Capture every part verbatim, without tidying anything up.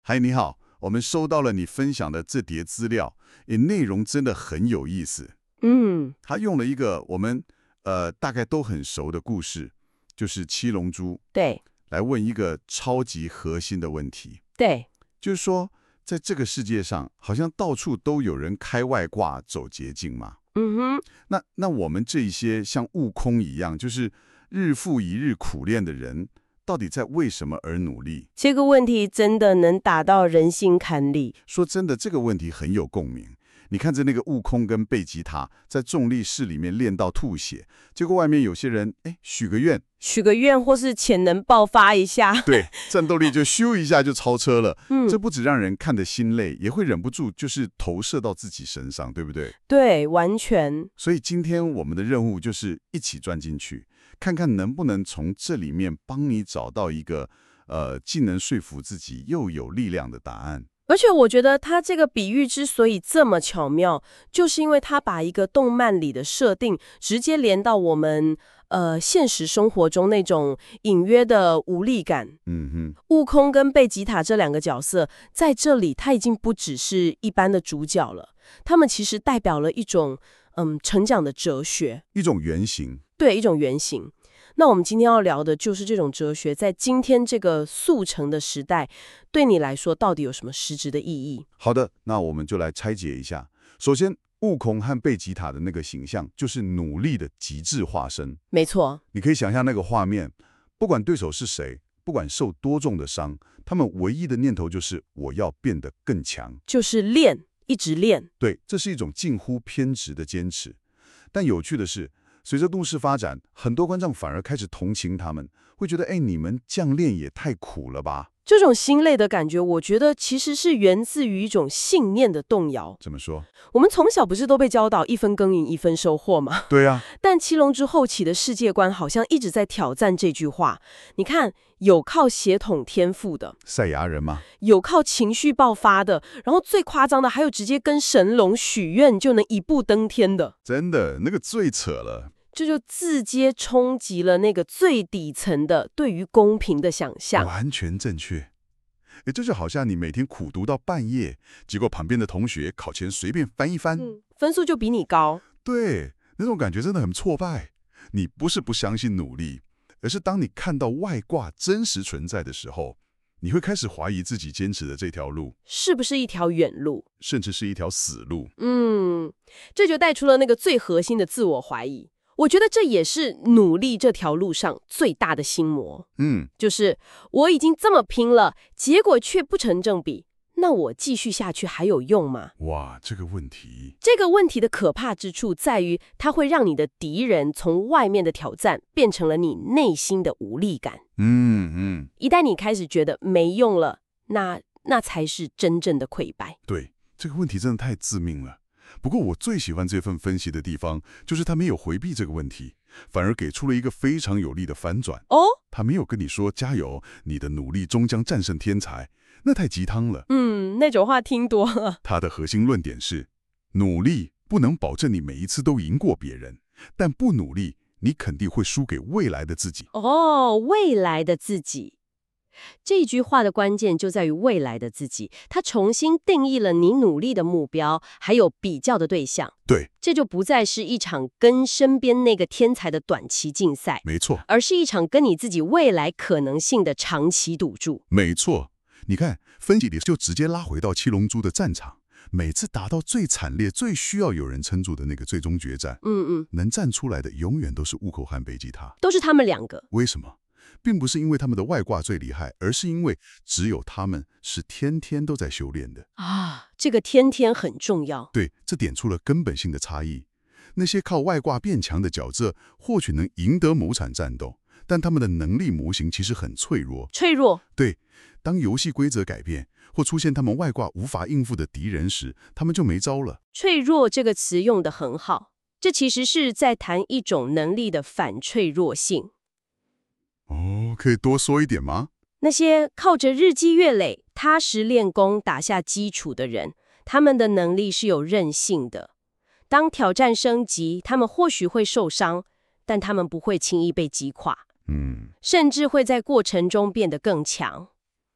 嗨，你好，我们收到了你分享的这叠资料，诶，内容真的很有意思。 嗯， 他用了一个我们呃大概都很熟的故事，就是七龙珠， 对来问一个超级核心的问题， 对， 就是说，在这个世界上，好像到处都有人开外挂走捷径嘛。 嗯哼， 那那我们这一些像悟空一样，就是日复一日苦练的人，到底在为什么而努力？ 这个问题真的能打到人心坎里。 说真的，这个问题很有共鸣。你看着那个悟空跟贝吉塔在重力室里面练到吐血，结果外面有些人哎许个愿， 许个愿或是潜能爆发一下， 对，战斗力就咻一下就超车了。 嗯， 这不止让人看得心累，也会忍不住就是投射到自己身上，对不对？ 对，完全。 所以今天我们的任务就是一起钻进去，看看能不能从这里面帮你找到一个呃既能说服自己又有力量的答案。 而且我觉得他这个比喻之所以这么巧妙，就是因为他把一个动漫里的设定直接连到我们呃现实生活中那种隐约的无力感。 嗯哼， 悟空跟贝吉塔这两个角色在这里，他已经不只是一般的主角了，他们其实代表了一种嗯成长的哲学， 一种原型。 对，一种原型。那我们今天要聊的就是这种哲学，在今天这个速成的时代，对你来说到底有什么实质的意义？ 好的，那我们就来拆解一下。首先，悟空和贝吉塔的那个形象，就是努力的极致化身。 没错， 你可以想象那个画面，不管对手是谁，不管受多重的伤，他们唯一的念头就是我要变得更强。 就是练，一直练。 对，这是一种近乎偏执的坚持。但有趣的是，随着都市发展，很多观众反而开始同情他们，会觉得，哎，你们这样练也太苦了吧？ 这种心累的感觉，我觉得其实是源自于一种信念的动摇。 怎么说？ 我们从小不是都被教导一分耕耘一分收获吗？ 对呀、 但七龙珠后期的世界观好像一直在挑战这句话。你看，有靠血统天赋的， 赛亚人嘛， 有靠情绪爆发的，然后最夸张的还有直接跟神龙许愿就能一步登天的。 真的那个最扯了。 这就直接冲击了那个最底层的对于公平的想象。 完全正确。诶，这就好像你每天苦读到半夜，结果旁边的同学考前随便翻一翻， 嗯，分数就比你高。 对，那种感觉真的很挫败。你不是不相信努力，而是当你看到外挂真实存在的时候，你会开始怀疑自己坚持的这条路是不是一条远路？ 甚至是一条死路。 嗯，这就带出了那个最核心的自我怀疑。我觉得这也是努力这条路上最大的心魔， 嗯， 就是我已经这么拼了，结果却不成正比，那我继续下去还有用吗？ 哇，这个问题， 这个问题的可怕之处在于，它会让你的敌人从外面的挑战变成了你内心的无力感。 嗯嗯， 一旦你开始觉得没用了，那那才是真正的溃败。 对，这个问题真的太致命了。不过我最喜欢这份分析的地方，就是他没有回避这个问题，反而给出了一个非常有力的反转。 哦， 他没有跟你说加油，你的努力终将战胜天才，那太鸡汤了。 嗯，那种话听多了。 他的核心论点是，努力不能保证你每一次都赢过别人，但不努力，你肯定会输给未来的自己。 哦，未来的自己。这句话的关键就在于未来的自己，它重新定义了你努力的目标，还有比较的对象。 对， 这就不再是一场跟身边那个天才的短期竞赛， 没错， 而是一场跟你自己未来可能性的长期赌注。 没错。你看，分析里就直接拉回到七龙珠的战场，每次打到最惨烈、最需要有人撑住的那个最终决战， 嗯嗯， 能站出来的永远都是悟空和贝吉塔。 都是他们两个。 为什么？并不是因为他们的外挂最厉害，而是因为只有他们是天天都在修炼的啊，这个天天很重要。 对，这点出了根本性的差异。那些靠外挂变强的角色，或许能赢得某场战斗，但他们的能力模型其实很脆弱。 脆弱。 对，当游戏规则改变，或出现他们外挂无法应付的敌人时，他们就没招了。 脆弱这个词用得很好，这其实是在谈一种能力的反脆弱性。 哦，可以多说一点吗？ 那些靠着日积月累、踏实练功打下基础的人，他们的能力是有韧性的。当挑战升级，他们或许会受伤，但他们不会轻易被击垮， 嗯， 甚至会在过程中变得更强。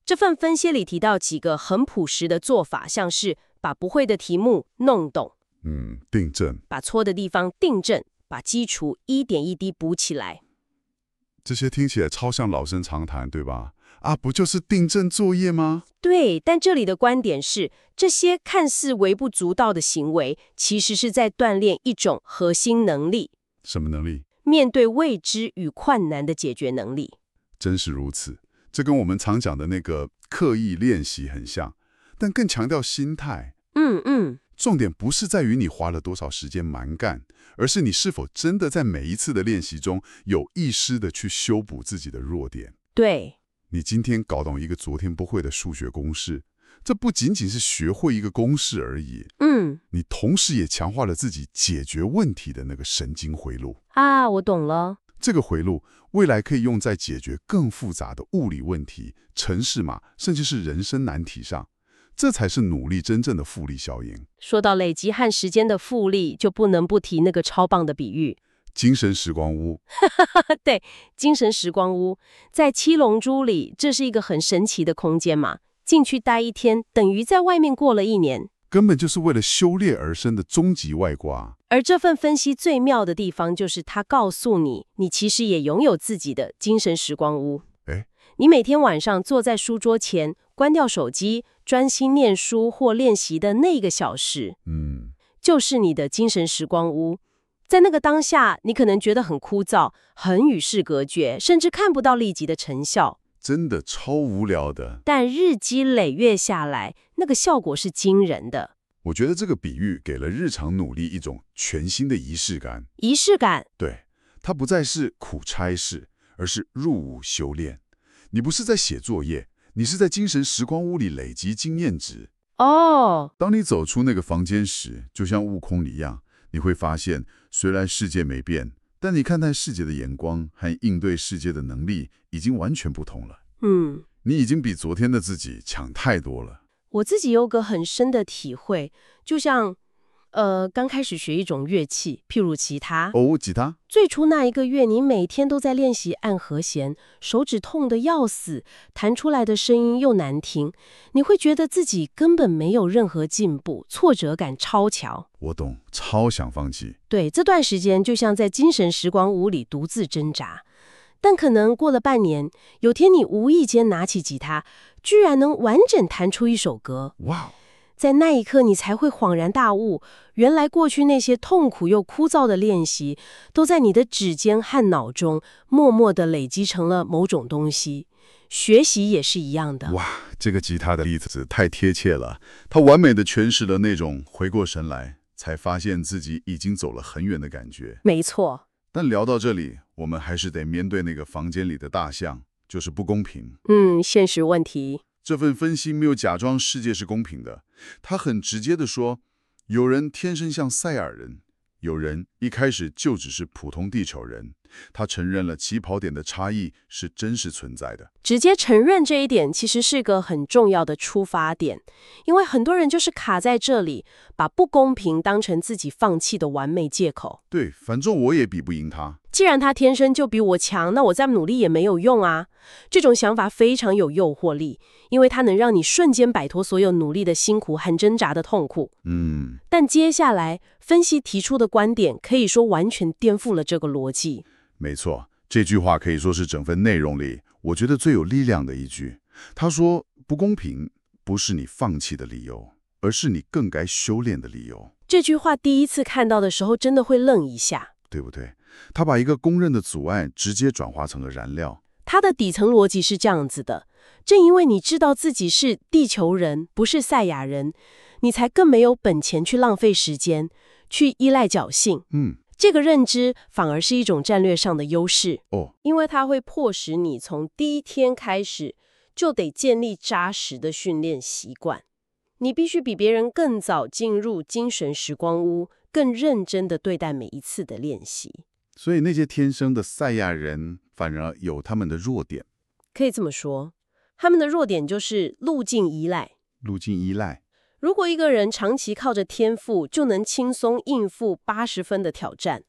这份分析里提到几个很朴实的做法，像是把不会的题目弄懂， 嗯，订正， 把错的地方订正，把基础一点一滴补起来。 这些听起来超像老生常谈，对吧？啊，不就是订正作业吗？ 对，但这里的观点是，这些看似微不足道的行为，其实是在锻炼一种核心能力， 什么能力？ 面对未知与困难的解决能力。 真是如此，这跟我们常讲的那个刻意练习很像，但更强调心态。 嗯嗯， 重点不是在于你花了多少时间蛮干，而是你是否真的在每一次的练习中有意识的去修补自己的弱点。 对。 你今天搞懂一个昨天不会的数学公式，这不仅仅是学会一个公式而已， 嗯， 你同时也强化了自己解决问题的那个神经回路。 啊，我懂了。 这个回路未来可以用在解决更复杂的物理问题、程式码，甚至是人生难题上。这才是努力真正的复利效应。 说到累积和时间的复利，就不能不提那个超棒的比喻。 精神时光屋， 对，精神时光屋在七龙珠里，这是一个很神奇的空间嘛。进去待一天，等于在外面过了一年， 根本就是为了修炼而生的终极外挂。 而这份分析最妙的地方，就是它告诉你，你其实也拥有自己的精神时光屋。 哎， 你每天晚上坐在书桌前，关掉手机，专心念书或练习的那个小时， 嗯， 就是你的精神时光屋。在那个当下，你可能觉得很枯燥，很与世隔绝，甚至看不到立即的成效。 真的超无聊的。 但日积累月下来，那个效果是惊人的。 我觉得这个比喻给了日常努力一种全新的仪式感。 仪式感， 对，它不再是苦差事，而是入伍修炼。你不是在写作业，你是在精神时光屋里累积经验值。 哦， 当你走出那个房间时，就像悟空一样，你会发现，虽然世界没变，但你看待世界的眼光和应对世界的能力已经完全不同了。 嗯， 你已经比昨天的自己强太多了。 我自己有个很深的体会，就像，呃，刚开始学一种乐器，譬如吉他。 哦，吉他？ 最初那一个月，你每天都在练习按和弦，手指痛得要死，弹出来的声音又难听，你会觉得自己根本没有任何进步，挫折感超强。 我懂，超想放弃。 对，这段时间就像在精神时光屋里独自挣扎。但可能过了半年，有天你无意间拿起吉他，居然能完整弹出一首歌。 哇！ 在那一刻，你才会恍然大悟，原来过去那些痛苦又枯燥的练习，都在你的指尖和脑中默默地累积成了某种东西。学习也是一样的。 哇，这个吉他的例子太贴切了，它完美的诠释了那种回过神来才发现自己已经走了很远的感觉。 没错。 但聊到这里，我们还是得面对那个房间里的大象，就是不公平。 嗯，现实问题。 这份分析没有假装世界是公平的，他很直接地说，有人天生像赛亚人，有人一开始就只是普通地球人。他承认了起跑点的差异是真实存在的。 直接承认这一点其实是个很重要的出发点，因为很多人就是卡在这里，把不公平当成自己放弃的完美借口。 对，反正我也比不赢他。 既然他天生就比我强，那我再努力也没有用啊。这种想法非常有诱惑力，因为它能让你瞬间摆脱所有努力的辛苦和挣扎的痛苦。 嗯， 但接下来分析提出的观点可以说完全颠覆了这个逻辑。 没错，这句话可以说是整份内容里我觉得最有力量的一句。他说，不公平不是你放弃的理由，而是你更该修炼的理由。 这句话第一次看到的时候，真的会愣一下， 对不对？他把一个公认的阻碍直接转化成了燃料。 它的底层逻辑是这样子的：正因为你知道自己是地球人，不是赛亚人，你才更没有本钱去浪费时间，去依赖侥幸。 嗯， 这个认知反而是一种战略上的优势哦， 因为它会迫使你从第一天开始就得建立扎实的训练习惯。你必须比别人更早进入精神时光屋，更认真地对待每一次的练习。 所以那些天生的赛亚人反而有他们的弱点。 可以这么说，他们的弱点就是路径依赖。 路径依赖。 如果一个人长期靠着天赋就能轻松应付八十分的挑战，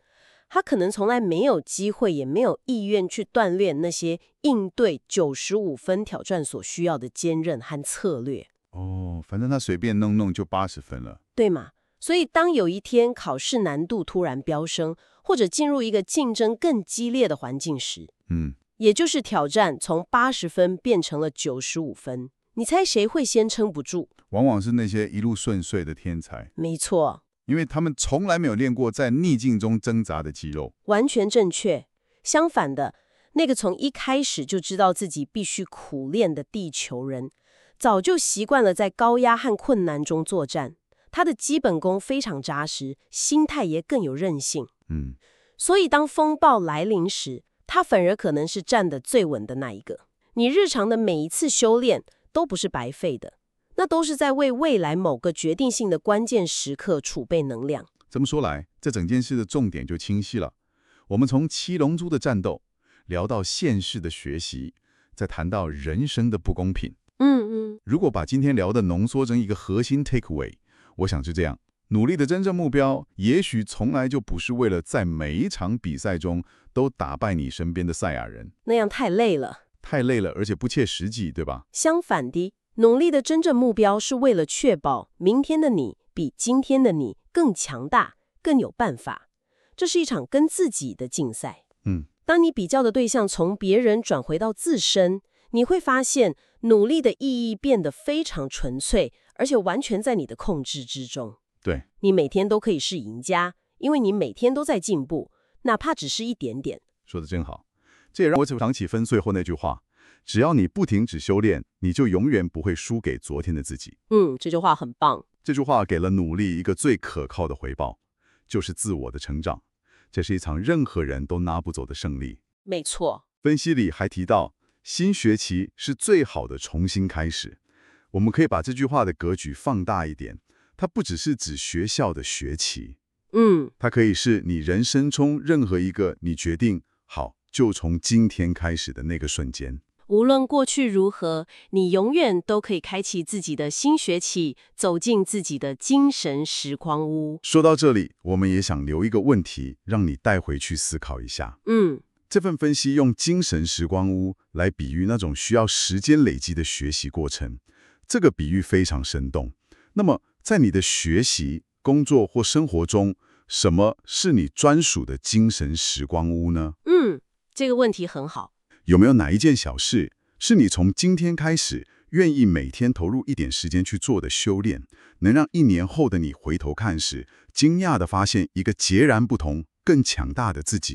他可能从来没有机会，也没有意愿去锻炼那些应对九十五分挑战所需要的坚韧和策略。 哦，反正他随便弄弄就八十分了。 对吗？所以当有一天考试难度突然飙升，或者进入一个竞争更激烈的环境时， 嗯， 也就是挑战从八十分变成了九十五分，你猜谁会先撑不住？ 往往是那些一路顺遂的天才， 没错， 因为他们从来没有练过在逆境中挣扎的肌肉。 完全正确。相反的，那个从一开始就知道自己必须苦练的地球人，早就习惯了在高压和困难中作战，他的基本功非常扎实，心态也更有韧性。 嗯， 所以当风暴来临时，他反而可能是站得最稳的那一个。你日常的每一次修炼都不是白费的，那都是在为未来某个决定性的关键时刻储备能量。 这么说来，这整件事的重点就清晰了。我们从七龙珠的战斗聊到现世的学习，再谈到人生的不公平。 嗯嗯， 如果把今天聊的浓缩成一个核心 takeaway， 我想是这样：努力的真正目标，也许从来就不是为了在每一场比赛中都打败你身边的赛亚人， 那样太累了。 太累了，而且不切实际，对吧？ 相反的，努力的真正目标是为了确保明天的你比今天的你更强大、更有办法。这是一场跟自己的竞赛。 嗯， 当你比较的对象从别人转回到自身，你会发现努力的意义变得非常纯粹，而且完全在你的控制之中。 对， 你每天都可以是赢家，因为你每天都在进步，哪怕只是一点点。 说得真好。这也让我想起分最后那句话：只要你不停止修炼，你就永远不会输给昨天的自己。 嗯，这句话很棒。 这句话给了努力一个最可靠的回报，就是自我的成长。这是一场任何人都拿不走的胜利。 没错。 分析里还提到，新学期是最好的重新开始。我们可以把这句话的格局放大一点，它不只是指学校的学期， 嗯， 它可以是你人生中任何一个你决定好就从今天开始的那个瞬间。 无论过去如何，你永远都可以开启自己的新学期，走进自己的精神时光屋。 说到这里，我们也想留一个问题，让你带回去思考一下。 嗯， 这份分析用精神时光屋来比喻那种需要时间累积的学习过程，这个比喻非常生动。那么，在你的学习、工作或生活中，什么是你专属的精神时光屋呢？ 嗯，这个问题很好。 有没有哪一件小事，是你从今天开始愿意每天投入一点时间去做的修炼，能让一年后的你回头看时，惊讶地发现一个截然不同、更强大的自己？